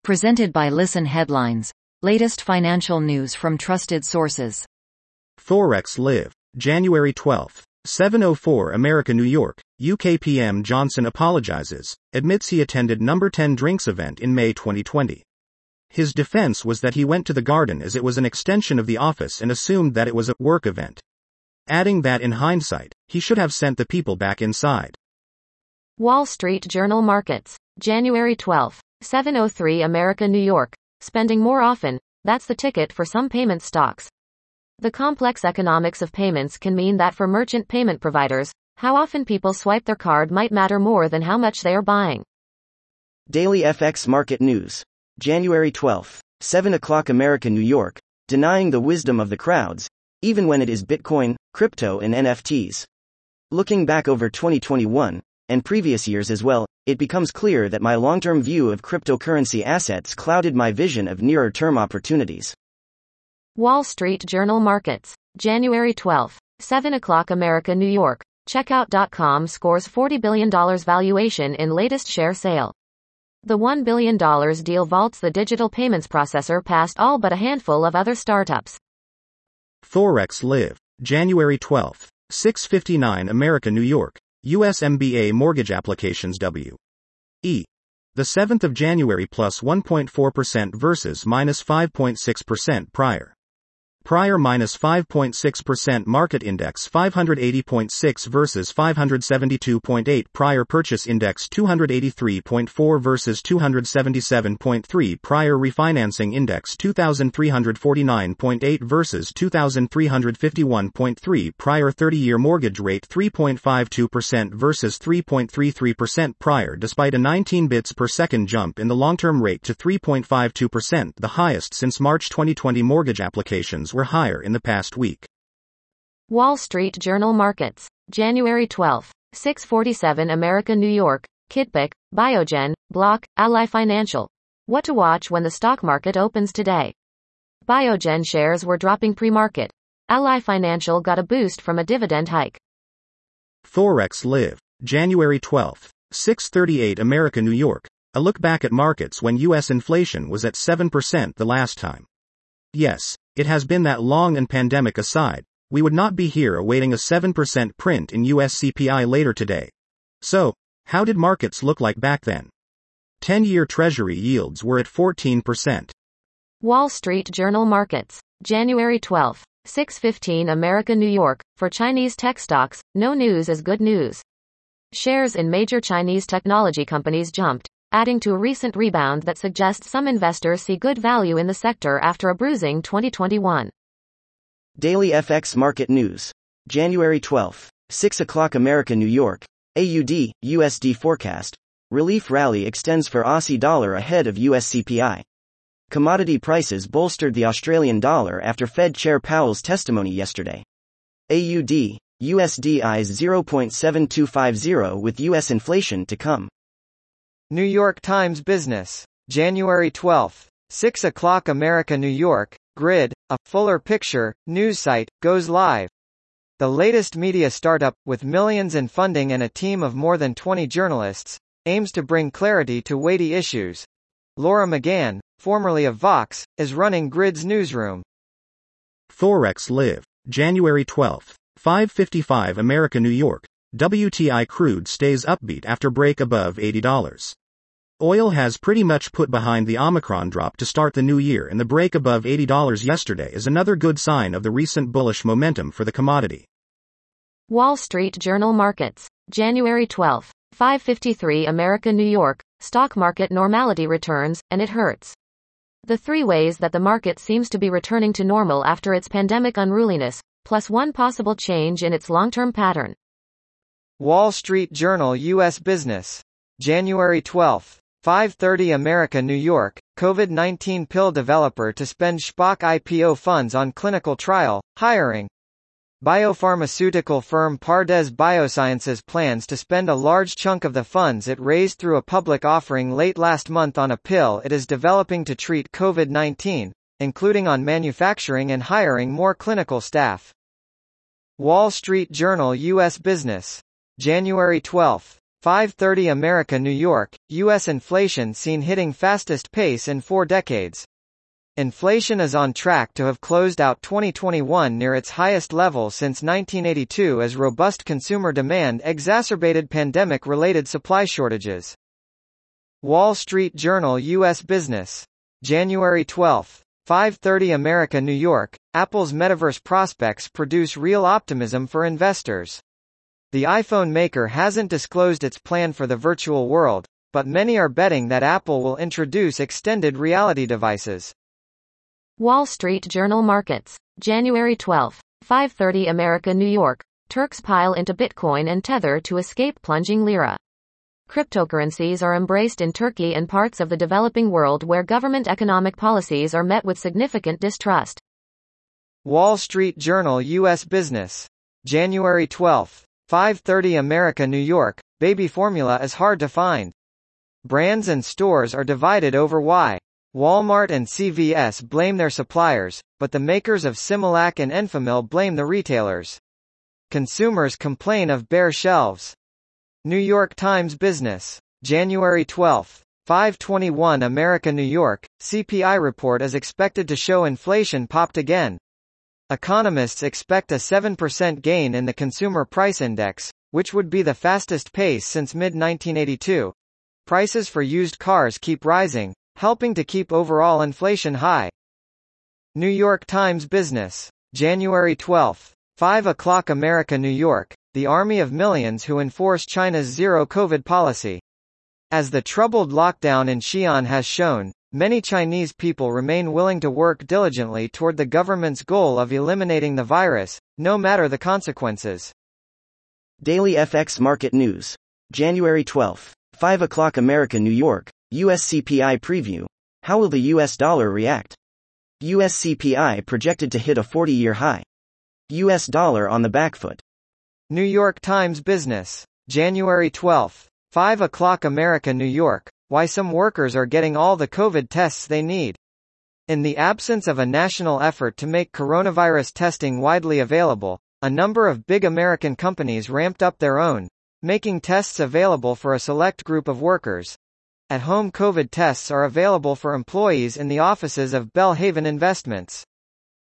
Presented by Listen Headlines. Latest financial news from trusted sources. Forex Live. January 12. 7:04 America New York. UK PM Johnson apologizes, admits he attended number 10 drinks event in May 2020. His defense was that he went to the garden as it was an extension of the office and assumed that it was a work event. Adding that in hindsight, he should have sent the people back inside. Wall Street Journal Markets. January 12. 7:03 America New York. Spending more often, that's the ticket for some payment stocks. The complex economics of payments can mean that for merchant payment providers, how often people swipe their card might matter more than how much they are buying. Daily FX Market News. January 12. 7 o'clock America New York. Denying the wisdom of the crowds, even when it is Bitcoin, crypto and NFTs. Looking back over 2021, and previous years as well, it becomes clear that my long-term view of cryptocurrency assets clouded my vision of nearer-term opportunities. Wall Street Journal Markets. January 12. 7 o'clock America New York. Checkout.com scores $40 billion valuation in latest share sale. The $1 billion deal vaults the digital payments processor past all but a handful of other startups. Forex Live. January 12. 6:59 America New York. US MBA mortgage applications W.E. The 7th of January plus 1.4% versus minus 5.6% prior. Prior minus 5.6% market index 580.6 versus 572.8 prior purchase index 283.4 versus 277.3 prior refinancing index 2349.8 versus 2351.3 prior 30-year mortgage rate 3.52% versus 3.33% prior despite a 19 bits per second jump in the long-term rate to 3.52%, the highest since March 2020. Mortgage applications were higher in the past week. Wall Street Journal Markets. January 12. 6:47 America New York. Kidpik, Biogen, Block, Ally Financial. What to watch when the stock market opens today. Biogen shares were dropping pre-market. Ally Financial got a boost from a dividend hike. Forex Live. January 12. 6:38 America New York. A look back at markets when US inflation was at 7% the last time. Yes, it has been that long, and pandemic aside, we would not be here awaiting a 7% print in US CPI later today. So, how did markets look like back then? 10-year Treasury yields were at 14%. Wall Street Journal Markets. January 12. 6:15 America New York. For Chinese tech stocks, no news is good news. Shares in major Chinese technology companies jumped, adding to a recent rebound that suggests some investors see good value in the sector after a bruising 2021. Daily FX Market News. January 12. 6 o'clock America New York. AUD, USD forecast. Relief rally extends for Aussie dollar ahead of US CPI. Commodity prices bolstered the Australian dollar after Fed Chair Powell's testimony yesterday. AUD, USD eyes 0.7250 with US inflation to come. New York Times Business. January 12. 6 o'clock America New York. Grid, a fuller picture news site, goes live. The latest media startup, with millions in funding and a team of more than 20 journalists, aims to bring clarity to weighty issues. Laura McGann, formerly of Vox, is running Grid's newsroom. Forex Live. January 12. 5:55 America New York. WTI crude stays upbeat after break above $80. Oil has pretty much put behind the Omicron drop to start the new year, and the break above $80 yesterday is another good sign of the recent bullish momentum for the commodity. Wall Street Journal Markets. January 12. 5:53 America New York. Stock market normality returns, and it hurts. The three ways that the market seems to be returning to normal after its pandemic unruliness, plus one possible change in its long-term pattern. Wall Street Journal US Business. January 12. 5:30 America New York. COVID-19 pill developer to spend SPAC IPO funds on clinical trial, hiring. Biopharmaceutical firm Pardes Biosciences plans to spend a large chunk of the funds it raised through a public offering late last month on a pill it is developing to treat COVID-19, including on manufacturing and hiring more clinical staff. Wall Street Journal US Business. January 12. 5:30 America New York, U.S. inflation seen hitting fastest pace in 4 decades. Inflation is on track to have closed out 2021 near its highest level since 1982 as robust consumer demand exacerbated pandemic-related supply shortages. Wall Street Journal U.S. Business. January 12. 5:30 America New York, Apple's metaverse prospects produce real optimism for investors. The iPhone maker hasn't disclosed its plan for the virtual world, but many are betting that Apple will introduce extended reality devices. Wall Street Journal Markets. January 12. 5:30 America New York, Turks pile into Bitcoin and Tether to escape plunging lira. Cryptocurrencies are embraced in Turkey and parts of the developing world where government economic policies are met with significant distrust. Wall Street Journal U.S. Business. January 12. 5:30 America New York, baby formula is hard to find. Brands and stores are divided over why. Walmart and CVS blame their suppliers, but the makers of Similac and Enfamil blame the retailers. Consumers complain of bare shelves. New York Times Business. January 12. 5:21 America New York, CPI report is expected to show inflation popped again. Economists expect a 7% gain in the Consumer Price Index, which would be the fastest pace since mid-1982. Prices for used cars keep rising, helping to keep overall inflation high. New York Times Business. January 12. 5 o'clock America New York, the army of millions who enforce China's zero-COVID policy. As the troubled lockdown in Xi'an has shown, many Chinese people remain willing to work diligently toward the government's goal of eliminating the virus, no matter the consequences. Daily FX Market News. January 12. 5 o'clock America New York, US CPI Preview. How will the US dollar react? US CPI projected to hit a 40-year high. US dollar on the back foot. New York Times Business. January 12. 5 o'clock America New York, why some workers are getting all the COVID tests they need. In the absence of a national effort to make coronavirus testing widely available, a number of big American companies ramped up their own, making tests available for a select group of workers. At-home COVID tests are available for employees in the offices of Belhaven Investments.